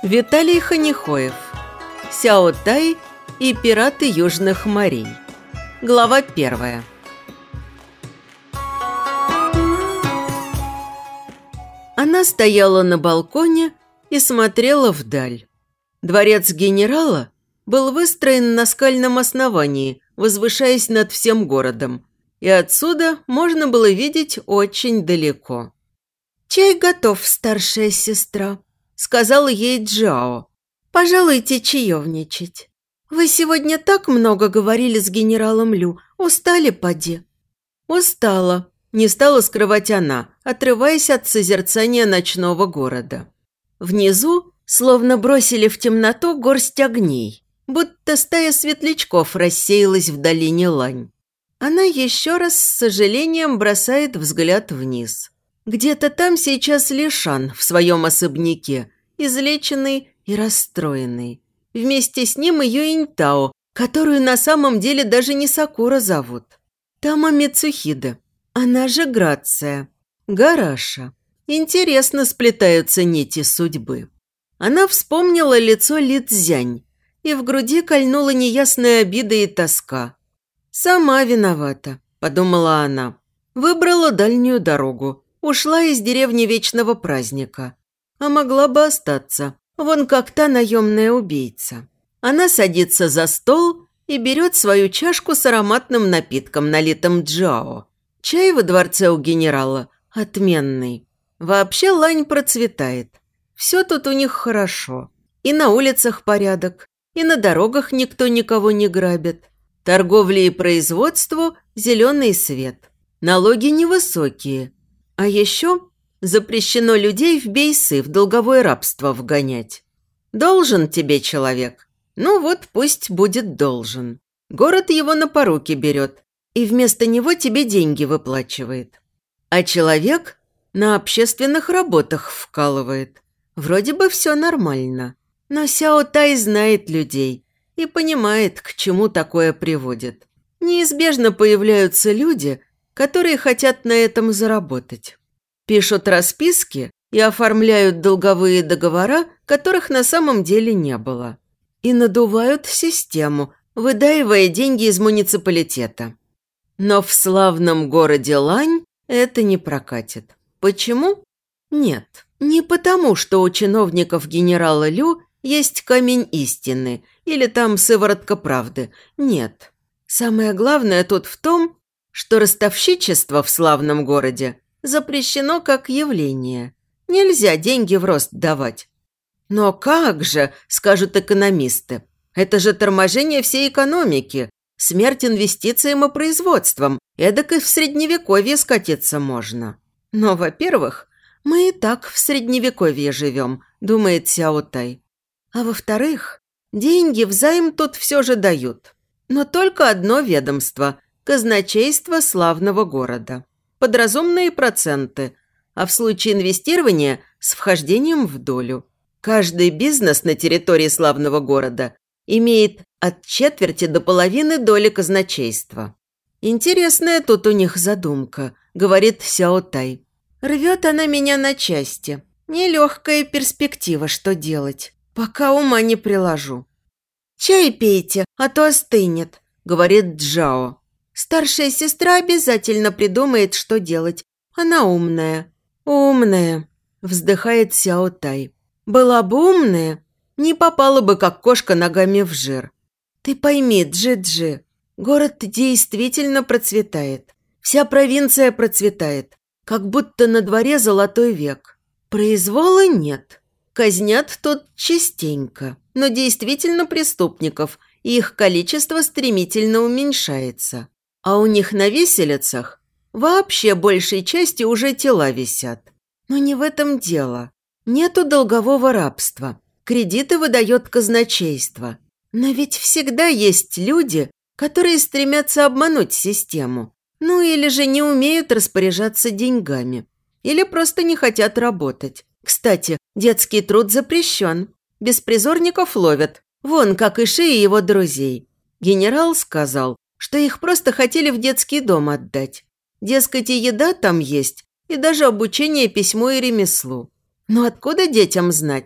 Виталий Ханихоев. Сяо Тай и пираты Южных морей. Глава 1. Она стояла на балконе и смотрела вдаль. Дворец генерала был выстроен на скальном основании, возвышаясь над всем городом, и отсюда можно было видеть очень далеко. «Чай готов, старшая сестра», – сказала ей Джао. «Пожалуйте чаевничать. Вы сегодня так много говорили с генералом Лю. Устали, поди?» «Устала», – не стала скрывать она, отрываясь от созерцания ночного города. Внизу словно бросили в темноту горсть огней, будто стая светлячков рассеялась в долине Лань. Она еще раз с сожалением бросает взгляд вниз. Где-то там сейчас Лишан в своем особняке, излеченный и расстроенный. Вместе с ним и Юинтао, которую на самом деле даже не Сакура зовут. Тама Мицухида, она же Грация. Гараша. Интересно сплетаются нити судьбы. Она вспомнила лицо Ли Цзянь, и в груди кольнула неясная обида и тоска. «Сама виновата», – подумала она. Выбрала дальнюю дорогу. Ушла из деревни Вечного Праздника. А могла бы остаться. Вон как та наемная убийца. Она садится за стол и берет свою чашку с ароматным напитком, налитым Джао. Чай во дворце у генерала отменный. Вообще Лань процветает. Все тут у них хорошо. И на улицах порядок, и на дорогах никто никого не грабит. Торговле и производству зеленый свет. Налоги невысокие. А еще запрещено людей в бейсы, в долговое рабство вгонять. Должен тебе человек. Ну вот пусть будет должен. Город его на поруки берет, и вместо него тебе деньги выплачивает. А человек на общественных работах вкалывает. Вроде бы все нормально. Но Сяо Тай знает людей и понимает, к чему такое приводит. Неизбежно появляются люди, которые хотят на этом заработать. Пишут расписки и оформляют долговые договора, которых на самом деле не было. И надувают систему, выдаивая деньги из муниципалитета. Но в славном городе Лань это не прокатит. Почему? Нет, не потому, что у чиновников генерала Лю есть камень истины или там сыворотка правды. Нет. Самое главное тут в том, что ростовщичество в славном городе запрещено как явление. Нельзя деньги в рост давать. Но как же, скажут экономисты, это же торможение всей экономики, смерть инвестициям и производствам, эдак и в средневековье скатиться можно. Но, во-первых, мы и так в средневековье живем, думает Сяо Тай. А во-вторых, деньги взаймы тут все же дают. Но только одно ведомство – казначейство славного города. Под разумные проценты, а в случае инвестирования с вхождением в долю. Каждый бизнес на территории славного города имеет от четверти до половины доли казначейства. Интересная тут у них задумка, говорит Сяо Тай. Рвет она меня на части. Нелегкая перспектива, что делать, пока ума не приложу. «Чай пейте, а то остынет», – говорит Джао. «Старшая сестра обязательно придумает, что делать. Она умная». «Умная», – вздыхает Сяо Тай. «Была бы умная, не попала бы, как кошка, ногами в жир. Ты пойми, Джи-Джи, город действительно процветает. Вся провинция процветает, как будто на дворе золотой век. Произвола нет. Казнят тут частенько, но действительно преступников, и их количество стремительно уменьшается. А у них на виселицах вообще большей части уже тела висят. Но не в этом дело. Нету долгового рабства. Кредиты выдает казначейство. Но ведь всегда есть люди, которые стремятся обмануть систему. Ну или же не умеют распоряжаться деньгами. Или просто не хотят работать. Кстати, детский труд запрещен. Беспризорников ловят. Вон, как и Ши и его друзей. Генерал сказал, что их просто хотели в детский дом отдать. Дескать, и еда там есть, и даже обучение письму и ремеслу. Но откуда детям знать?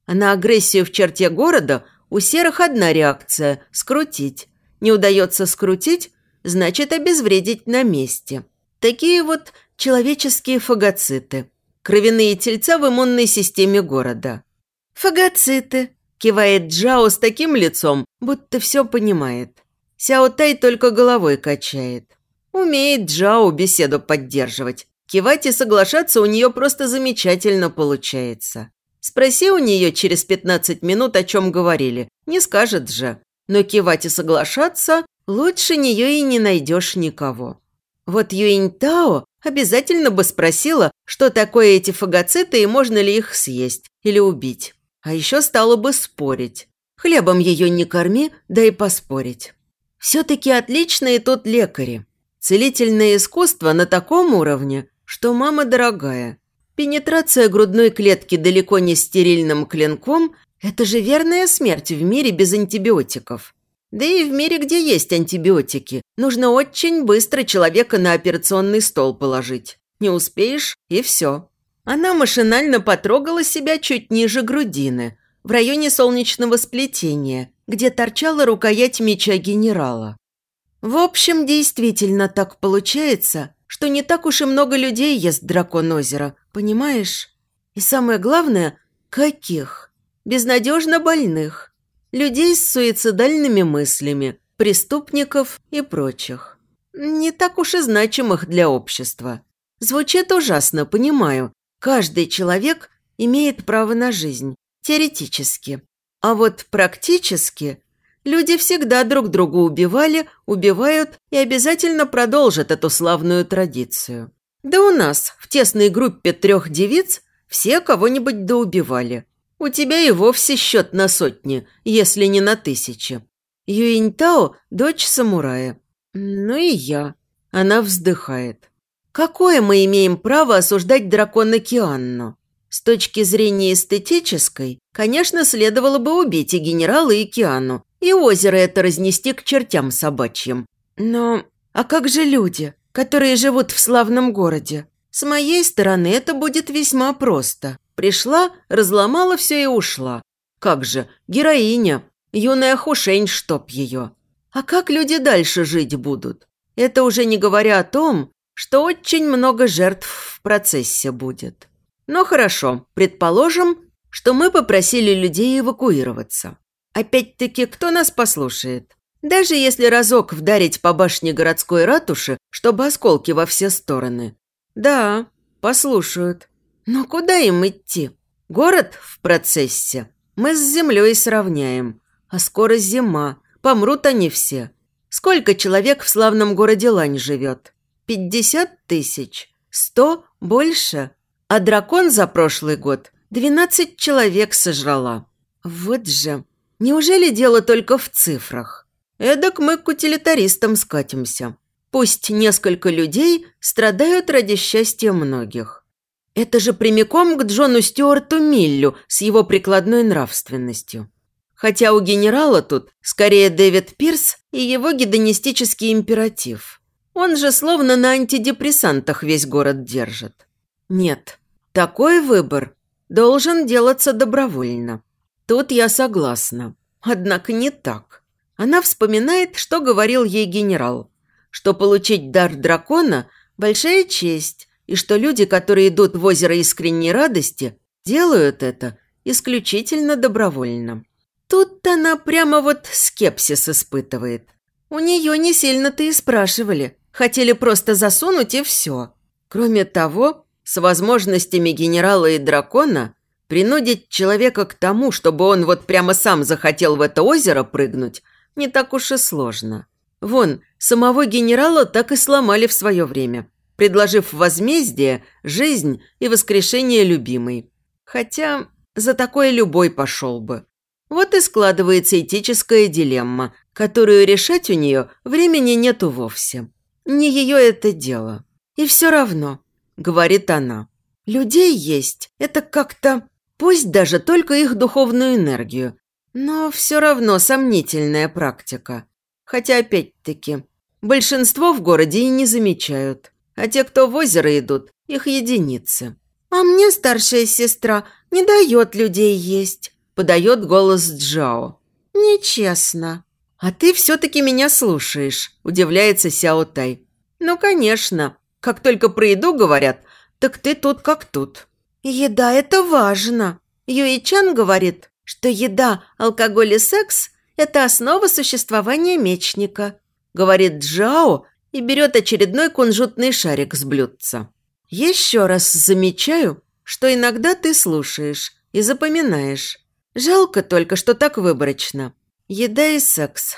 А на агрессию в черте города у серых одна реакция – скрутить. Не удается скрутить – значит обезвредить на месте. Такие вот человеческие фагоциты. Кровяные тельца в иммунной системе города. «Фагоциты», – кивает Джао с таким лицом, будто все понимает. Сяо Тай только головой качает. Умеет Джао беседу поддерживать. Кивать и соглашаться у нее просто замечательно получается. Спроси у нее через 15 минут, о чем говорили. Не скажет же. Но кивать и соглашаться лучше нее и не найдешь никого. Вот Юинь-Тао обязательно бы спросила, что такое эти фагоциты и можно ли их съесть или убить. А еще стала бы спорить. Хлебом ее не корми, да и поспорить. Все-таки отличные тут лекари. Целительное искусство на таком уровне, что мама дорогая. Пенетрация грудной клетки далеко не стерильным клинком – это же верная смерть в мире без антибиотиков. Да и в мире, где есть антибиотики, нужно очень быстро человека на операционный стол положить. Не успеешь – и все. Она машинально потрогала себя чуть ниже грудины, в районе солнечного сплетения, где торчала рукоять меча генерала. В общем, действительно так получается, что не так уж и много людей ест дракон озера, понимаешь? И самое главное – каких? Безнадежно больных. Людей с суицидальными мыслями, преступников и прочих. Не так уж и значимых для общества. Звучит ужасно, понимаю. Каждый человек имеет право на жизнь, теоретически. А вот практически люди всегда друг друга убивали, убивают и обязательно продолжат эту славную традицию. Да у нас в тесной группе 3 девиц все кого-нибудь доубивали. У тебя и вовсе счет на сотни, если не на 1000. Юинь-Тао – дочь самурая. Ну и я. Она вздыхает. Какое мы имеем право осуждать дракона Кианну? С точки зрения эстетической, конечно, следовало бы убить и генерала, и Кианну, и озеро это разнести к чертям собачьим. Но а как же люди, которые живут в славном городе? С моей стороны это будет весьма просто. Пришла, разломала все и ушла. Как же, героиня, юная Хушень, чтоб ее. А как люди дальше жить будут? Это уже не говоря о том, что очень много жертв в процессе будет. Но хорошо, предположим, что мы попросили людей эвакуироваться. Опять-таки, кто нас послушает? Даже если разок вдарить по башне городской ратуши, чтобы осколки во все стороны. Да, послушают. Но куда им идти? Город в процессе. Мы с землей сравняем. А скоро зима. Помрут они все. Сколько человек в славном городе Лань живет? 50 000? 100? Больше? А дракон за прошлый год 12 человек сожрала. Вот же. Неужели дело только в цифрах? Эдак мы к утилитаристам скатимся. Пусть несколько людей страдают ради счастья многих. Это же прямиком к Джону Стюарту Миллю с его прикладной нравственностью. Хотя у генерала тут скорее Дэвид Пирс и его гедонистический императив. Он же словно на антидепрессантах весь город держит. Нет, такой выбор должен делаться добровольно. Тут я согласна. Однако не так. Она вспоминает, что говорил ей генерал, что получить дар дракона – большая честь, и что люди, которые идут в озеро искренней радости, делают это исключительно добровольно. Тут она прямо вот скепсис испытывает. У нее не сильно-то и спрашивали, хотели просто засунуть и все. Кроме того, с возможностями генерала и дракона принудить человека к тому, чтобы он вот прямо сам захотел в это озеро прыгнуть, не так уж и сложно. Вон, самого генерала так и сломали в свое время, предложив возмездие, жизнь и воскрешение любимой. Хотя за такое любой пошел бы. Вот и складывается этическая дилемма, которую решать у нее времени нету вовсе. Не ее это дело. И все равно, говорит она, людей есть, это как-то, пусть даже только их духовную энергию, но все равно сомнительная практика. Хотя, опять-таки, большинство в городе и не замечают, а те, кто в озеро идут, их единицы. А мне старшая сестра не дает людей есть, – подает голос Джао. «Нечестно». «А ты все-таки меня слушаешь», – удивляется Сяо Тай. «Ну, конечно. Как только про еду говорят, так ты тут как тут». «Еда – это важно. Юи-чан говорит, что еда, алкоголь и секс – это основа существования мечника», – говорит Джао и берет очередной кунжутный шарик с блюдца. «Еще раз замечаю, что иногда ты слушаешь и запоминаешь. Жалко только, что так выборочно. Еда и секс.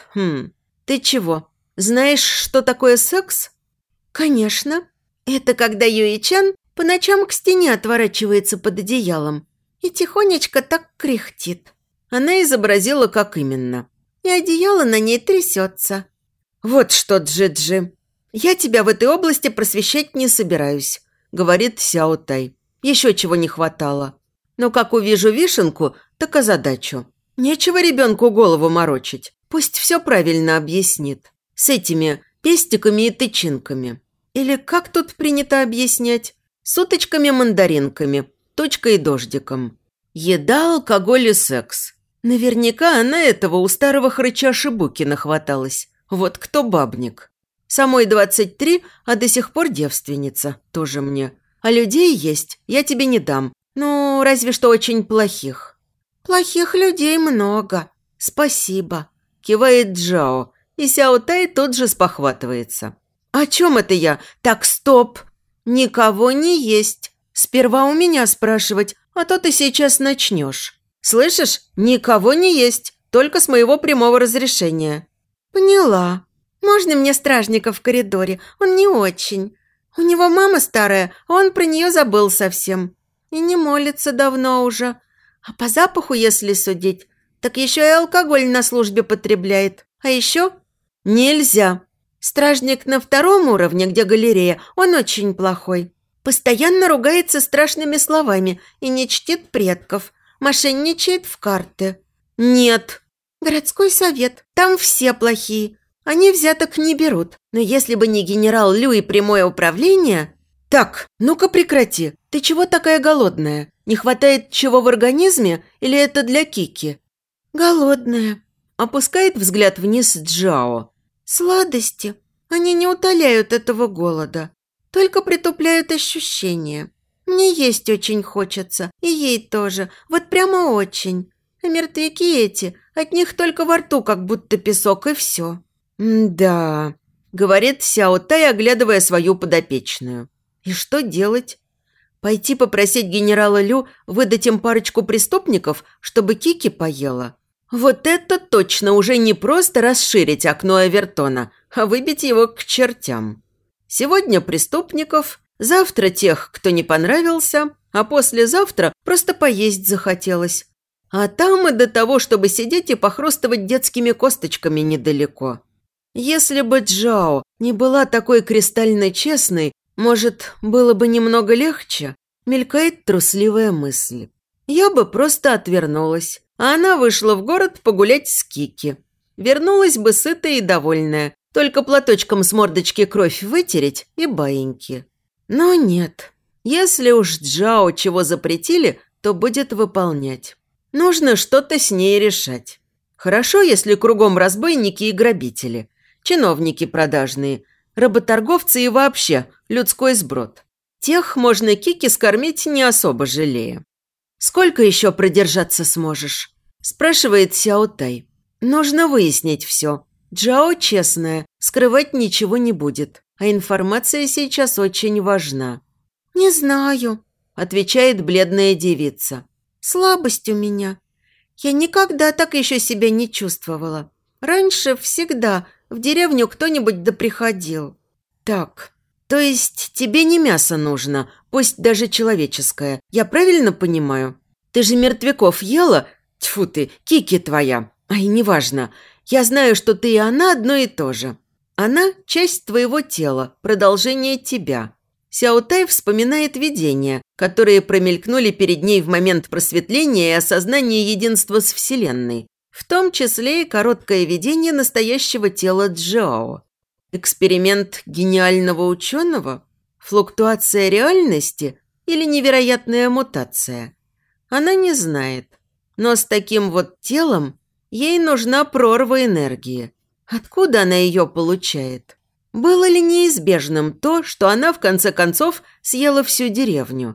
Ты чего, знаешь, что такое секс?» «Конечно. Это когда Юи-чан по ночам к стене отворачивается под одеялом и тихонечко так кряхтит». Она изобразила, как именно. И одеяло на ней трясется. «Вот что, Джи-Джи, я тебя в этой области просвещать не собираюсь», – говорит Сяо Тай. «Еще чего не хватало. Но как увижу вишенку, так озадачу. Нечего ребенку голову морочить. Пусть все правильно объяснит. С этими пестиками и тычинками. Или как тут принято объяснять? С уточками-мандаринками, точкой и дождиком. Еда, алкоголь и секс. Наверняка она этого у старого хрыча Шибуки нахваталась. Вот кто бабник. Самой 23, а до сих пор девственница. Тоже мне. А людей есть, я тебе не дам. Ну, разве что очень плохих». «Плохих людей много. Спасибо», – кивает Джао, и Сяо Тай тут же спохватывается. «О чем это я? Так, стоп! Никого не есть. Сперва у меня спрашивать, а то ты сейчас начнешь. Слышишь? Никого не есть, только с моего прямого разрешения». «Поняла. Можно мне стражника в коридоре? Он не очень. У него мама старая, а он про нее забыл совсем. И не молится давно уже. А по запаху, если судить, так еще и алкоголь на службе потребляет. А еще...» «Нельзя. Стражник на 2-м уровне, где галерея, он очень плохой. Постоянно ругается страшными словами и не чтит предков. Мошенничает в карты». «Нет». «Городской совет. Там все плохие. Они взяток не берут. Но если бы не генерал Лю и прямое управление...» «Так, ну-ка прекрати. Ты чего такая голодная? Не хватает чего в организме или это для Кики?» «Голодная», – опускает взгляд вниз Джао. «Сладости. Они не утоляют этого голода, только притупляют ощущения. Мне есть очень хочется, и ей тоже, вот прямо очень. А мертвяки эти, от них только во рту как будто песок, и все». «Да», – говорит Сяо Тай, оглядывая свою подопечную. «И что делать? Пойти попросить генерала Лю выдать им парочку преступников, чтобы Кики поела? Вот это точно уже не просто расширить окно Эвертона, а выбить его к чертям. Сегодня преступников, завтра тех, кто не понравился, а послезавтра просто поесть захотелось. А там и до того, чтобы сидеть и похрустывать детскими косточками недалеко. Если бы Джао не была такой кристально честной, может, было бы немного легче?» Мелькает трусливая мысль. Я бы просто отвернулась, а она вышла в город погулять с Кики. Вернулась бы сытая и довольная, только платочком с мордочки кровь вытереть и баиньки. Но нет, если уж Джао чего запретили, то будет выполнять. Нужно что-то с ней решать. Хорошо, если кругом разбойники и грабители, чиновники продажные, работорговцы и вообще людской сброд. Тех можно Кики скормить не особо жалея. «Сколько еще продержаться сможешь?» – спрашивает Сяо Тай. «Нужно выяснить все. Джао честная, скрывать ничего не будет, а информация сейчас очень важна». «Не знаю», – отвечает бледная девица. «Слабость у меня. Я никогда так еще себя не чувствовала. Раньше всегда в деревню кто-нибудь да приходил». «Так, то есть тебе не мясо нужно, пусть даже человеческое, я правильно понимаю? Ты же мертвяков ела? Тьфу ты, Кики твоя. Ай, неважно. Я знаю, что ты и она одно и то же. Она – часть твоего тела, продолжение тебя». Сяо Тай вспоминает видения, которые промелькнули перед ней в момент просветления и осознания единства с Вселенной, в том числе и короткое видение настоящего тела Джао. Эксперимент гениального ученого? Флуктуация реальности или невероятная мутация? Она не знает. Но с таким вот телом ей нужна прорва энергии. Откуда она ее получает? Было ли неизбежным то, что она в конце концов съела всю деревню?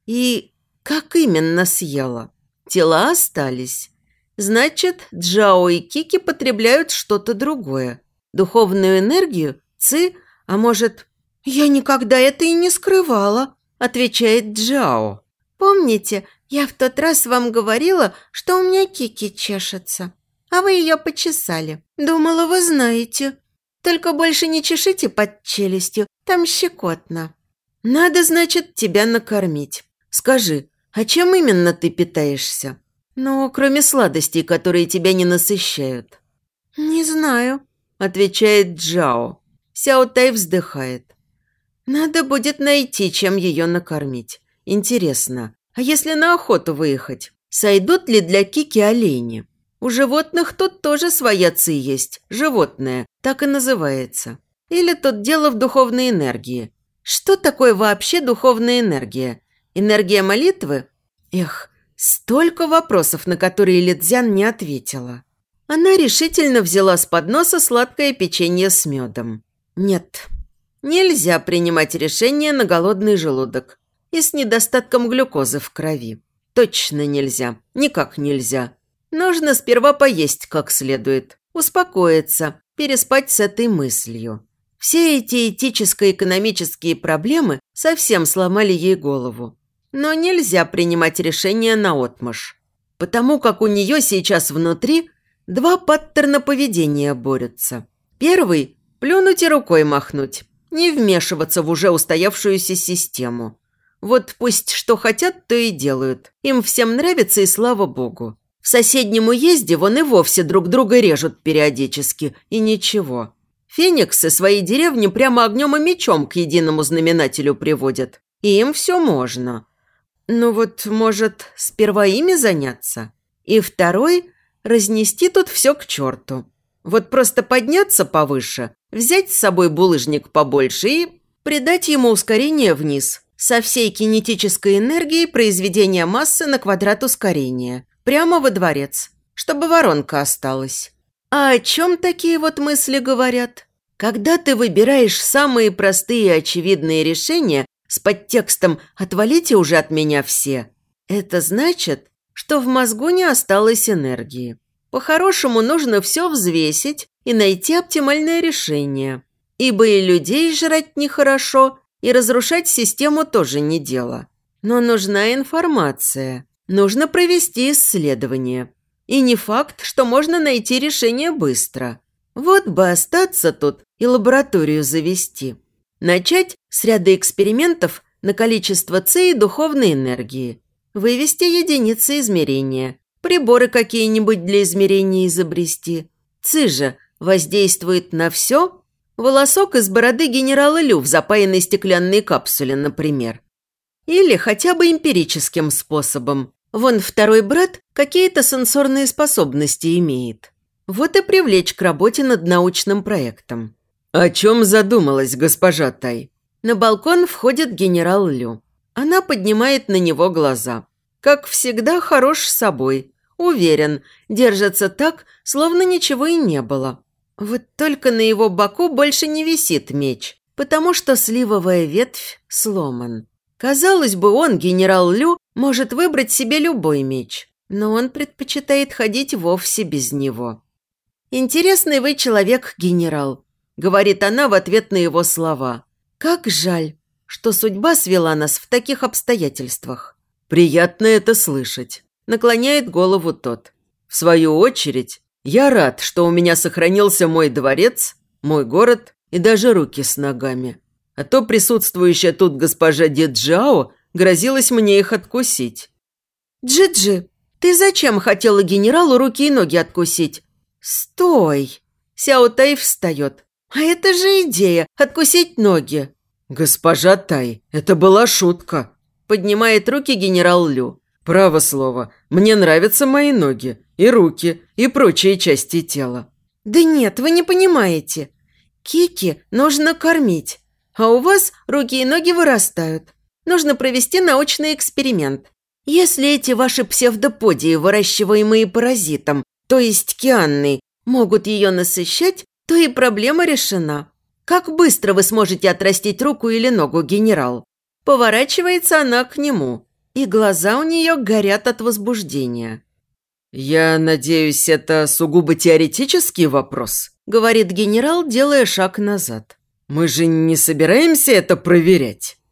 И как именно съела? Тела остались. Значит, Джао и Кики потребляют что-то другое. Духовную энергию, ци, а может... «Я никогда это и не скрывала», – отвечает Джао. «Помните, я в тот раз вам говорила, что у меня Кики чешется, а вы ее почесали. Думала, вы знаете. Только больше не чешите под челюстью, там щекотно». «Надо, значит, тебя накормить. Скажи, а чем именно ты питаешься? Ну, кроме сладостей, которые тебя не насыщают». «Не знаю», – отвечает Джао. Сяо Тай вздыхает. «Надо будет найти, чем ее накормить. Интересно, а если на охоту выехать, сойдут ли для Кики олени? У животных тут тоже своя ци есть, животное, так и называется. Или тут дело в духовной энергии. Что такое вообще духовная энергия? Энергия молитвы? Эх, столько вопросов, на которые Лидзян не ответила». Она решительно взяла с подноса сладкое печенье с медом. «Нет, нельзя принимать решение на голодный желудок и с недостатком глюкозы в крови. Точно нельзя, никак нельзя. Нужно сперва поесть как следует, успокоиться, переспать с этой мыслью». Все эти этическо-экономические проблемы совсем сломали ей голову. Но нельзя принимать решения наотмашь, потому как у нее сейчас внутри два паттерна поведения борются. Первый – плюнуть и рукой махнуть, не вмешиваться в уже устоявшуюся систему. Вот пусть что хотят, то и делают. Им всем нравится, и слава богу. В соседнем уезде вон и вовсе друг друга режут периодически, и ничего. Фениксы свои деревни прямо огнем и мечом к единому знаменателю приводят. И им все можно. Ну вот, может, сперва ими заняться? И второй – разнести тут все к черту. Вот просто подняться повыше, взять с собой булыжник побольше и придать ему ускорение вниз со всей кинетической энергией произведения массы на квадрат ускорения, прямо во дворец, чтобы воронка осталась. А о чем такие вот мысли говорят? Когда ты выбираешь самые простые и очевидные решения с подтекстом «отвалите уже от меня все», это значит, что в мозгу не осталось энергии. По-хорошему нужно все взвесить и найти оптимальное решение. Ибо и людей жрать нехорошо, и разрушать систему тоже не дело. Но нужна информация. Нужно провести исследование. И не факт, что можно найти решение быстро. Вот бы остаться тут и лабораторию завести. Начать с ряда экспериментов на количество ци и духовной энергии. Вывести единицы измерения. Приборы какие-нибудь для измерения изобрести. Ци же воздействует на все. Волосок из бороды генерала Лю в запаянной стеклянной капсуле, например. Или хотя бы эмпирическим способом. Вон второй брат какие-то сенсорные способности имеет. Вот и привлечь к работе над научным проектом. «О чем задумалась госпожа Тай?» На балкон входит генерал Лю. Она поднимает на него глаза. Как всегда, хорош собой. Уверен, держится так, словно ничего и не было. Вот только на его боку больше не висит меч, потому что сливовая ветвь сломан. Казалось бы, он, генерал Лю, может выбрать себе любой меч, но он предпочитает ходить вовсе без него. «Интересный вы человек, генерал», – говорит она в ответ на его слова. «Как жаль, что судьба свела нас в таких обстоятельствах». «Приятно это слышать», – наклоняет голову тот. «В свою очередь, я рад, что у меня сохранился мой дворец, мой город и даже руки с ногами. А то присутствующая тут госпожа Диджао грозилась мне их откусить». «Джи-Джи, ты зачем хотела генералу руки и ноги откусить?» «Стой!» Сяо Тай встает. «А это же идея – откусить ноги!» «Госпожа Тай, это была шутка!» Поднимает руки генерал Лю. «Право слово, мне нравятся мои ноги, и руки, и прочие части тела». «Да нет, вы не понимаете. Кики нужно кормить, а у вас руки и ноги вырастают. Нужно провести научный эксперимент. Если эти ваши псевдоподии, выращиваемые паразитом, то есть кианной, могут ее насыщать, то и проблема решена. Как быстро вы сможете отрастить руку или ногу, генерал? Поворачивается она к нему, и глаза у нее горят от возбуждения. «Я надеюсь, это сугубо теоретический вопрос», – говорит генерал, делая шаг назад. «Мы же не собираемся это проверять».